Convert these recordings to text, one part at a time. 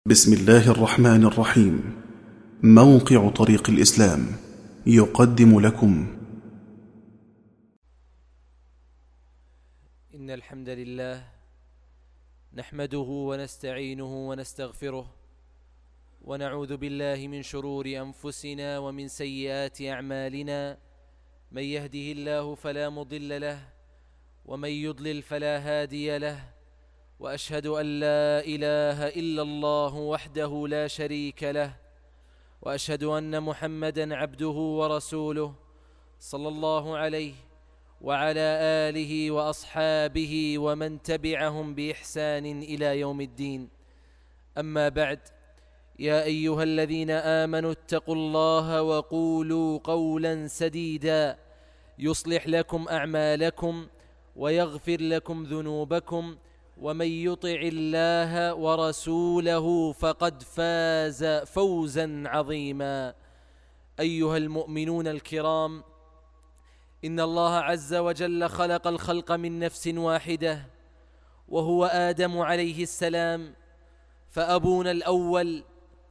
بسم الله الرحمن الرحيم. موقع طريق الإسلام يقدم لكم إن الحمد لله نحمده ونستعينه ونستغفره ونعوذ بالله من شرور أنفسنا ومن سيئات أعمالنا. من يهده الله فلا مضل له ومن يضلل فلا هادي له، وأشهد أن لا إله إلا الله وحده لا شريك له، وأشهد أن محمدًا عبده ورسوله صلى الله عليه وعلى آله وأصحابه ومن تبعهم بإحسان إلى يوم الدين. أما بعد، يا أيها الذين آمنوا اتقوا الله وقولوا قولا سديدا يصلح لكم أعمالكم ويغفر لكم ذنوبكم، ومن يطع الله ورسوله فقد فاز فوزا عظيما. أيها المؤمنون الكرام، إن الله عز وجل خلق الخلق من نفس واحدة وهو آدم عليه السلام، فأبونا الأول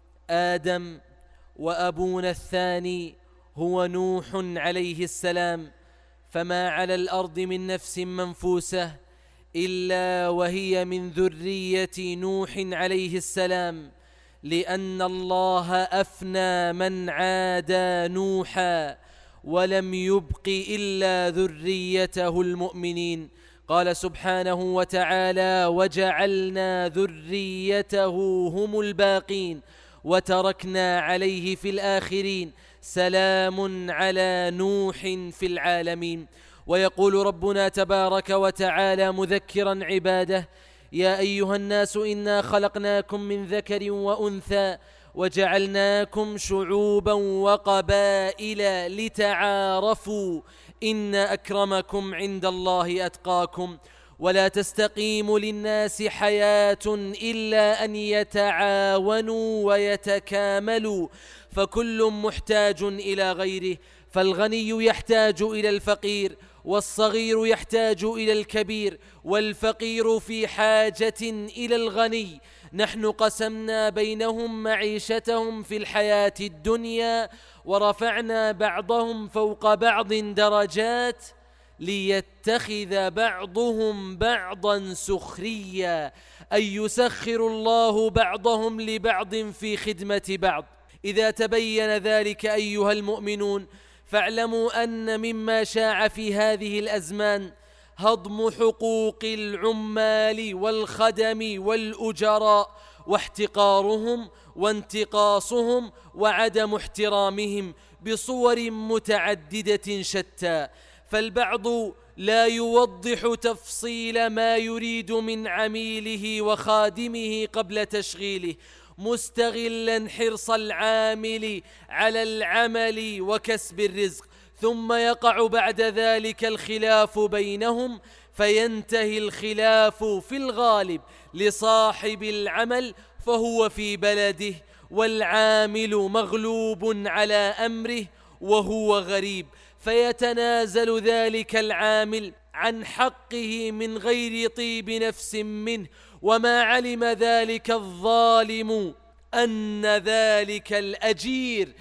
آدم وأبونا الثاني هو نوح عليه السلام، فما على الأرض من نفس منفوسة إلا وهي من ذرية نوح عليه السلام، لأن الله أفنى من عادى نوحا ولم يبق إلا ذريته المؤمنين. قال سبحانه وتعالى: وجعلنا ذريته هم الباقين وتركنا عليه في الآخرين، سلام على نوح في العالمين. ويقول ربنا تبارك وتعالى مذكرا عباده: يا أيها الناس إنا خلقناكم من ذكر وأنثى وجعلناكم شعوبا وقبائل لتعارفوا إن أكرمكم عند الله أتقاكم، ولا تستقيم للناس حياة إلا أن يتعاونوا ويتكاملوا، فكل محتاج إلى غيره، فالغني يحتاج إلى الفقير، والصغير يحتاج إلى الكبير، والفقير في حاجة إلى الغني. نحن قسمنا بينهم معيشتهم في الحياة الدنيا ورفعنا بعضهم فوق بعض درجات ليتخذ بعضهم بعضا سخريا، أي يسخر الله بعضهم لبعض في خدمة بعض. إذا تبين ذلك أيها المؤمنون، فاعلموا أن مما شاع في هذه الأزمان هضم حقوق العمال والخدم والأجراء، واحتقارهم وانتقاصهم وعدم احترامهم بصور متعددة شتى. فالبعض لا يوضح تفصيل ما يريد من عميله وخادمه قبل تشغيله، مستغلا حرص العامل على العمل وكسب الرزق، ثم يقع بعد ذلك الخلاف بينهم، فينتهي الخلاف في الغالب لصاحب العمل فهو في بلده، والعامل مغلوب على أمره وهو غريب، فيتنازل ذلك العامل عن حقه من غير طيب نفس منه، وما علم ذلك الظالم أن ذلك الأجير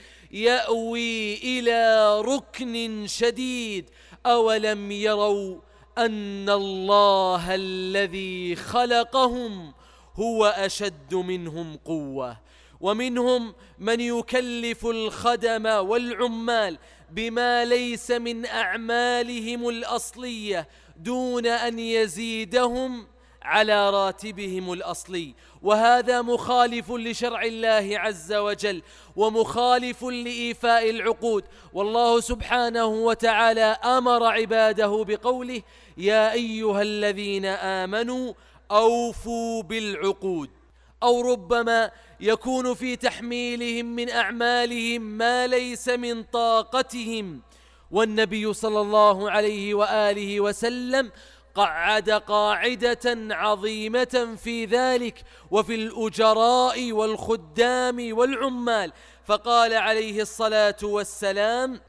يأوي إلى ركن شديد. أولم يروا أن الله الذي خلقهم هو أشد منهم قوة. ومنهم من يكلف الخدم والعمال بما ليس من أعمالهم الأصلية دون أن يزيدهم على راتبهم الأصلي، وهذا مخالف لشرع الله عز وجل ومخالف لإيفاء العقود. والله سبحانه وتعالى أمر عباده بقوله: يا أيها الذين آمنوا أوفوا بالعقود. أو ربما يكون في تحميلهم من أعمالهم ما ليس من طاقتهم، والنبي صلى الله عليه وآله وسلم قعد قاعدة عظيمة في ذلك وفي الأجراء والخدام والعمال، فقال عليه الصلاة والسلام: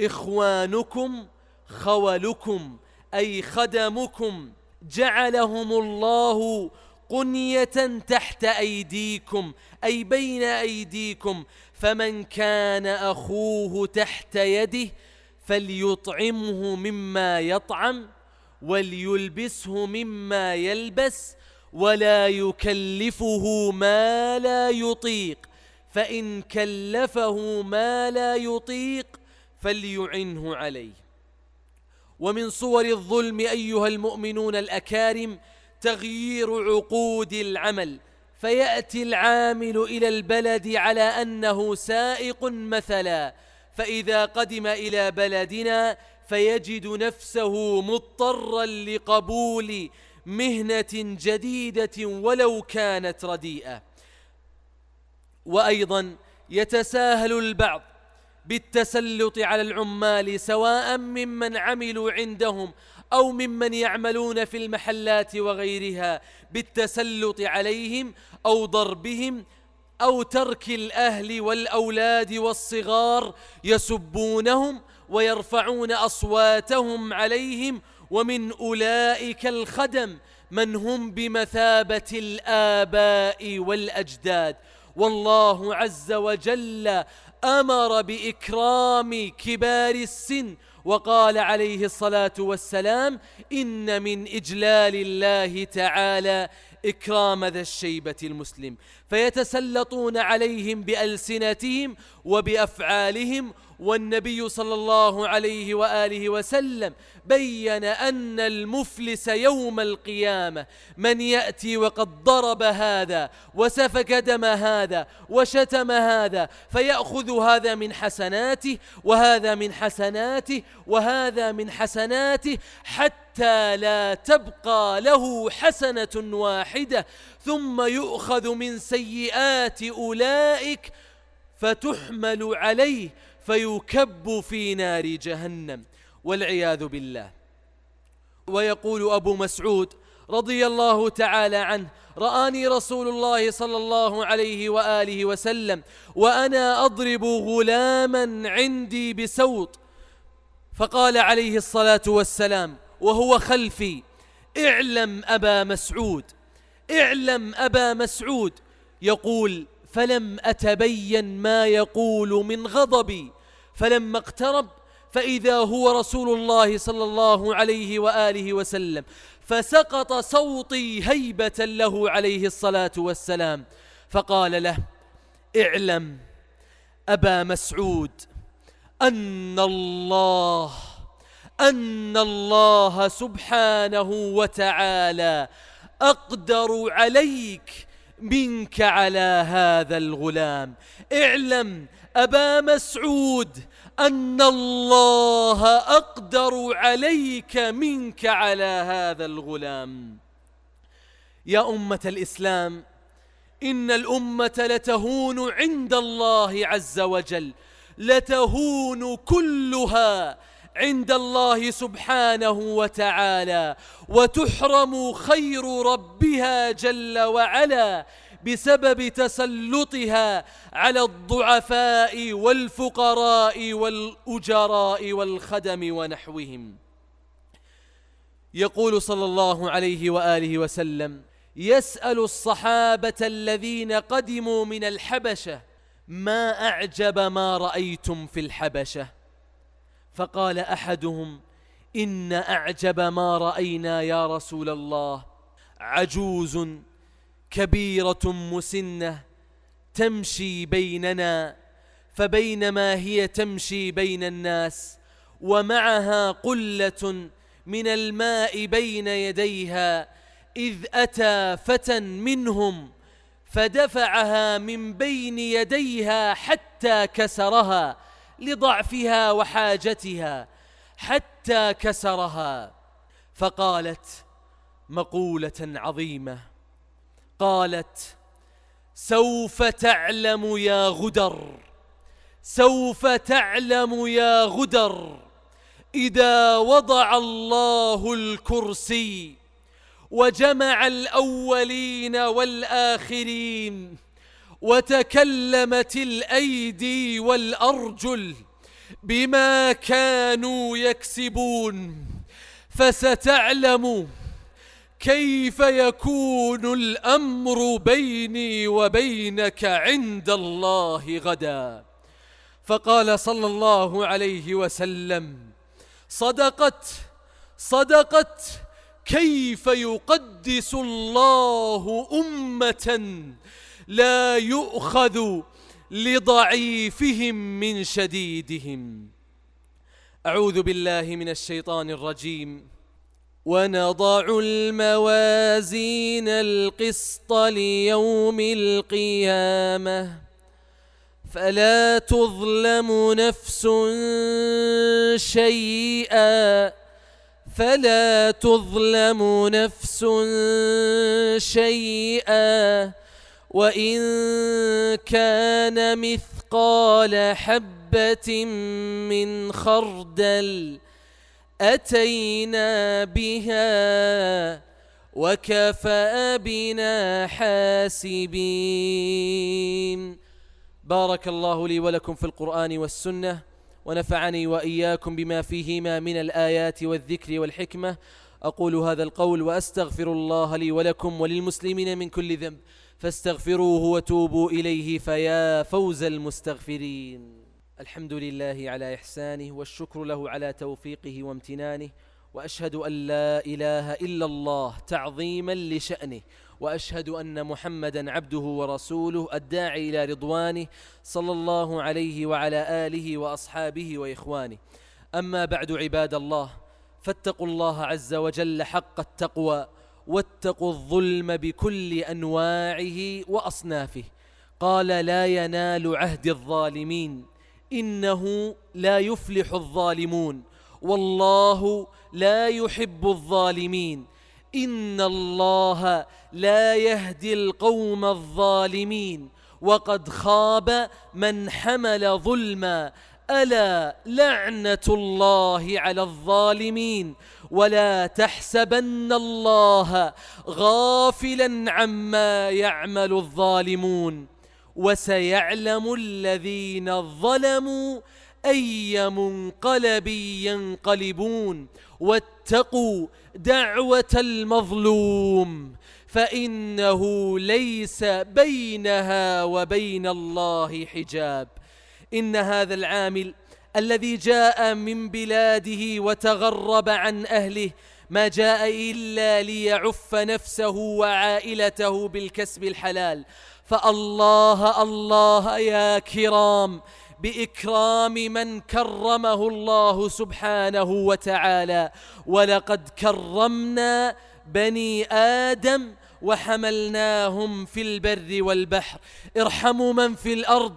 إخوانكم خولكم، أي خدمكم جعلهم الله قنية تحت أيديكم أي بين أيديكم، فمن كان أخوه تحت يده فليطعمه مما يطعم وليلبسه مما يلبس ولا يكلفه ما لا يطيق، فإن كلفه ما لا يطيق فليعنه عليه. ومن صور الظلم أيها المؤمنون الأكارم تغيير عقود العمل، فيأتي العامل إلى البلد على أنه سائق مثلا، فإذا قدم إلى بلدنا فيجد نفسه مضطرا لقبول مهنة جديدة ولو كانت رديئة. وأيضا يتساهل البعض بالتسلط على العمال، سواء ممن عملوا عندهم أو ممن يعملون في المحلات وغيرها، بالتسلط عليهم أو ضربهم أو ترك الأهل والأولاد والصغار يسبونهم ويرفعون أصواتهم عليهم. ومن أولئك الخدم من هم بمثابة الآباء والأجداد، والله عز وجل أمر بإكرام كبار السن، وقال عليه الصلاة والسلام: إن من إجلال الله تعالى إكرام ذا الشيبة المسلم. فيتسلطون عليهم بألسنتهم وبأفعالهم. والنبي صلى الله عليه وآله وسلم بيّن أن المفلس يوم القيامة من يأتي وقد ضرب هذا وسفك دم هذا وشتم هذا، فيأخذ هذا من حسناته وهذا من حسناته وهذا من حسناته حتى لا تبقى له حسنة واحدة، ثم يؤخذ من سيئات أولئك فتحمل عليه فيكب في نار جهنم والعياذ بالله. ويقول أبو مسعود رضي الله تعالى عنه: رآني رسول الله صلى الله عليه وآله وسلم وأنا أضرب غلاما عندي بسوط، فقال عليه الصلاة والسلام وهو خلفي: اعلم أبا مسعود، اعلم أبا مسعود. يقول: فلم أتبين ما يقول من غضبي، فلما اقترب فإذا هو رسول الله صلى الله عليه وآله وسلم، فسقط صوتي هيبة له عليه الصلاة والسلام، فقال له: اعلم أبا مسعود أن الله سبحانه وتعالى أقدر عليك منك على هذا الغلام. اعلم أبا مسعود أن الله أقدر عليك منك على هذا الغلام. يا أمة الإسلام، إن الأمة لتهون عند الله عز وجل، لتهون كلها عند الله سبحانه وتعالى، وتحرم خير ربها جل وعلا بسبب تسلطها على الضعفاء والفقراء والأجراء والخدم ونحوهم. يقول صلى الله عليه وآله وسلم: يسأل الصحابة الذين قدموا من الحبشة: ما أعجب ما رأيتم في الحبشة؟ فقال أحدهم: إن أعجب ما رأينا يا رسول الله عجوز كبيرة مسنة تمشي بيننا، فبينما هي تمشي بين الناس ومعها قلة من الماء بين يديها، إذ أتى فتى منهم فدفعها من بين يديها حتى كسرها لضعفها وحاجتها، حتى كسرها. فقالت مقولة عظيمة، قالت: سوف تعلم يا غدر، سوف تعلم يا غدر، إذا وضع الله الكرسي وجمع الأولين والآخرين وتكلمت الأيدي والأرجل بما كانوا يكسبون، فستعلم كيف يكون الأمر بيني وبينك عند الله غدا؟ فقال صلى الله عليه وسلم: صدقت. كيف يقدس الله أمة لا يؤخذ لضعيفهم من شديدهم. أعوذ بالله من الشيطان الرجيم. ونضع الموازين القسط ليوم القيامة فلا تظلم نفس شيئا وإن كان مثقال حبة من خردل أتينا بها وكفى بنا حاسبين. بارك الله لي ولكم في القرآن والسنة، ونفعني وإياكم بما فيهما من الآيات والذكر والحكمة. أقول هذا القول وأستغفر الله لي ولكم وللمسلمين من كل ذنب، فاستغفروه وتوبوا إليه فيا فوز المستغفرين. الحمد لله على إحسانه، والشكر له على توفيقه وامتنانه، وأشهد أن لا إله إلا الله تعظيما لشأنه، وأشهد أن محمدا عبده ورسوله الداعي إلى رضوانه، صلى الله عليه وعلى آله وأصحابه وإخوانه. أما بعد، عباد الله، فاتقوا الله عز وجل حق التقوى، واتقوا الظلم بكل أنواعه وأصنافه. قال: لا ينال عهد الظالمين، إنه لا يفلح الظالمون، والله لا يحب الظالمين، إن الله لا يهدي القوم الظالمين، وقد خاب من حمل ظلما، ألا لعنة الله على الظالمين. ولا تحسبن الله غافلا عما يعمل الظالمون، وسيعلم الذين ظلموا أي منقلب ينقلبون. واتقوا دعوة المظلوم، فإنه ليس بينها وبين الله حجاب. إن هذا العامل الذي جاء من بلاده وتغرب عن أهله ما جاء إلا ليعف نفسه وعائلته بالكسب الحلال. فالله الله يا كرام بإكرام من كرمه الله سبحانه وتعالى. ولقد كرمنا بني آدم وحملناهم في البر والبحر. ارحموا من في الأرض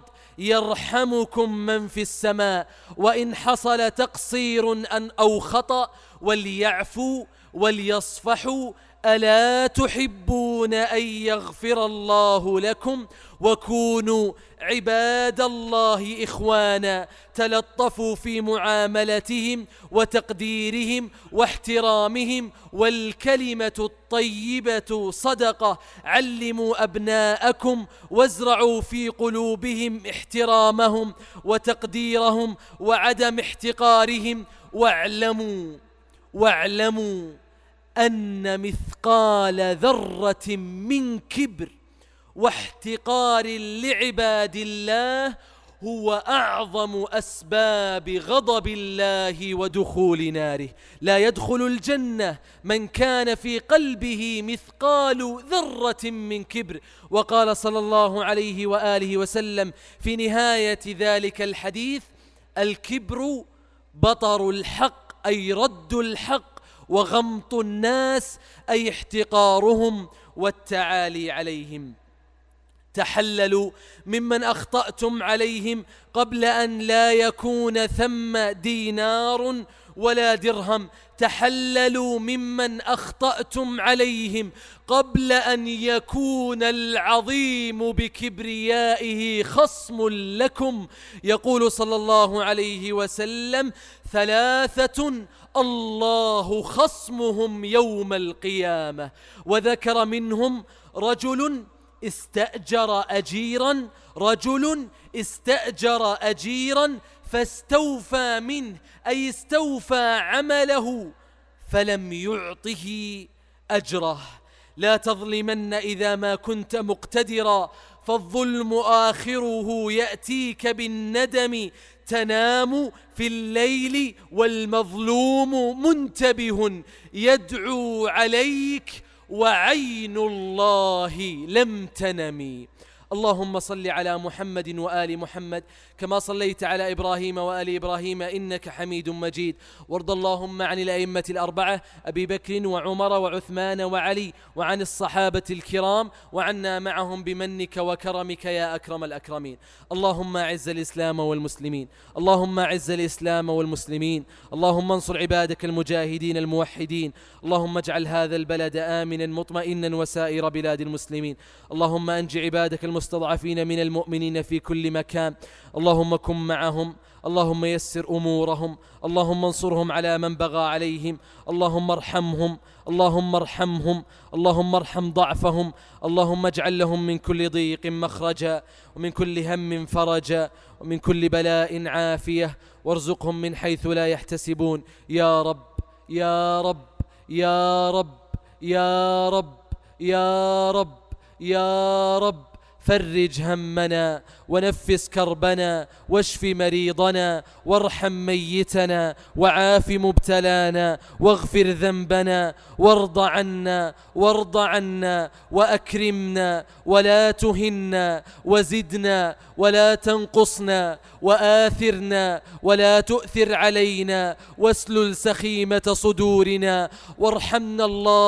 يرحمكم من في السماء. وإن حصل تقصير أو خطأ وليعفوا وليصفحوا، ألا تحبون أن يغفر الله لكم؟ وكونوا عباد الله إخوانا، تلطفوا في معاملتهم وتقديرهم واحترامهم. والكلمة الطيبة صدقة. علموا أبناءكم وازرعوا في قلوبهم احترامهم وتقديرهم وعدم احتقارهم. واعلموا أن مثقال ذرة من كبر واحتقار لعباد الله هو أعظم أسباب غضب الله ودخول ناره. لا يدخل الجنة من كان في قلبه مثقال ذرة من كبر. وقال صلى الله عليه وآله وسلم في نهاية ذلك الحديث: الكبر بطر الحق، أي رد الحق، وغمط الناس، أي احتقارهم والتعالي عليهم. تحللوا ممن أخطأتم عليهم قبل أن لا يكون ثم دينار ولا درهم. تحللوا ممن أخطأتم عليهم قبل أن يكون العظيم بكبريائه خصم لكم. يقول صلى الله عليه وسلم: 3 الله خصمهم يوم القيامة. وذكر منهم رجل استأجر أجيرا فاستوفى منه، أي استوفى عمله، فلم يعطه أجره. لا تظلمن إذا ما كنت مقتدرا، فالظلم آخره يأتيك بالندم. تنام في الليل والمظلوم منتبه، يدعو عليك وعين الله لم تنم. اللهم صل على محمد وآل محمد كما صليت على إبراهيم وآل إبراهيم إنك حميد مجيد. وارض اللهم عن الأئمة الأربعة أبي بكر وعمر وعثمان وعلي، وعن الصحابة الكرام، وعنا معهم بمنك وكرمك يا أكرم الأكرمين. اللهم أعز الإسلام والمسلمين، اللهم أعز الإسلام والمسلمين، اللهم انصر عبادك المجاهدين الموحدين. اللهم اجعل هذا البلد آمنا مطمئنا وسائر بلاد المسلمين. اللهم أنج عبادك المستضعفين من المؤمنين في كل مكان. اللهم كن معهم، اللهم يسر أمورهم، اللهم انصرهم على من بغى عليهم، اللهم ارحمهم، اللهم ارحمهم، اللهم ارحم ضعفهم. اللهم اجعل لهم من كل ضيق مخرجا، ومن كل هم فرجا، ومن كل بلاء عافية، وارزقهم من حيث لا يحتسبون. يا رب يا رب يا رب يا رب يا رب يا رب، فرج همنا ونفس كربنا، واشف مريضنا، وارحم ميتنا، وعاف مبتلانا، واغفر ذنبنا، وارض عنا وارض عنا، وأكرمنا ولا تهنا، وزدنا ولا تنقصنا، وآثرنا ولا تؤثر علينا، واسلل سخيمة صدورنا، وارحمنا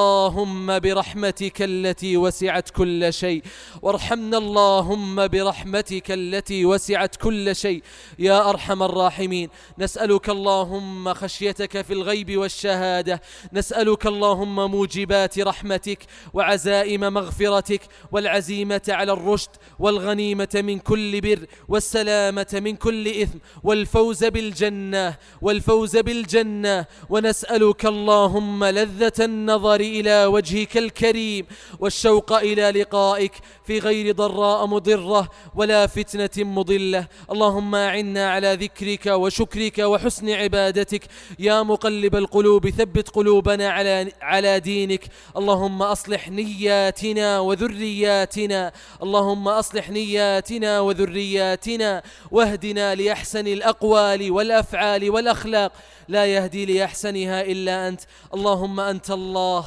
اللهم برحمتك التي وسعت كل شيء، وارحمنا اللهم برحمتك التي وسعت كل شيء يا أرحم الراحمين. نسألك اللهم خشيتك في الغيب والشهادة، نسألك اللهم موجبات رحمتك وعزائم مغفرتك، والعزيمة على الرشد، والغنيمة من كل بر، والسلامة من كل إثم، والفوز بالجنة، والفوز بالجنة. ونسألك اللهم لذة النظر إلى وجهك الكريم، والشوق إلى لقائك في غير ضراء مضرة ولا فتنة مضلة. اللهم أعنا على ذكرك وشكرك وحسن عبادتك. يا مقلب القلوب ثبت قلوبنا على دينك. اللهم أصلح نياتنا وذرياتنا، اللهم أصلح نياتنا وذرياتنا، واهدنا لأحسن الأقوال والأفعال والأخلاق، لا يهدي لأحسنها إلا أنت. اللهم أنت الله،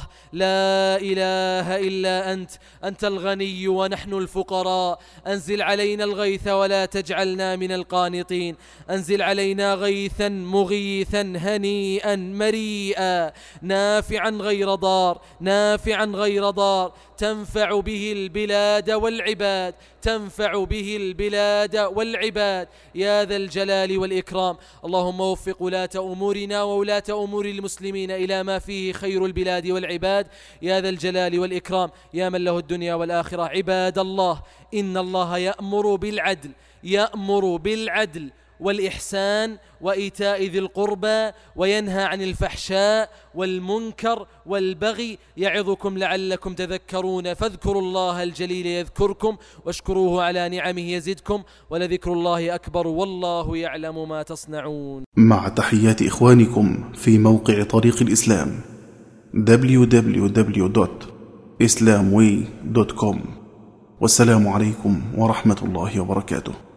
لا إله إلا أنت، أنت الغني ونحن الفقراء. أنزل علينا الغيث ولا تجعلنا من القانطين، أنزل علينا غيثا مغيثا هنيئا مريئا، نافعا غير ضار، نافعا غير ضار، تنفع به البلاد والعباد، تنفع به البلاد والعباد يا ذا الجلال والإكرام. اللهم وفق ولاة أمورنا وولاة أمور المسلمين إلى ما فيه خير البلاد والعباد يا ذا الجلال والإكرام، يا من له الدنيا والآخرة. عباد الله، إن الله يأمر بالعدل والإحسان وإيتاء ذي القربى، وينهى عن الفحشاء والمنكر والبغي، يعظكم لعلكم تذكرون. فاذكروا الله الجليل يذكركم، واشكروه على نعمه يزدكم، ولذكر الله أكبر، والله يعلم ما تصنعون. مع تحيات إخوانكم في موقع طريق الإسلام www.islamway.com. والسلام عليكم ورحمة الله وبركاته.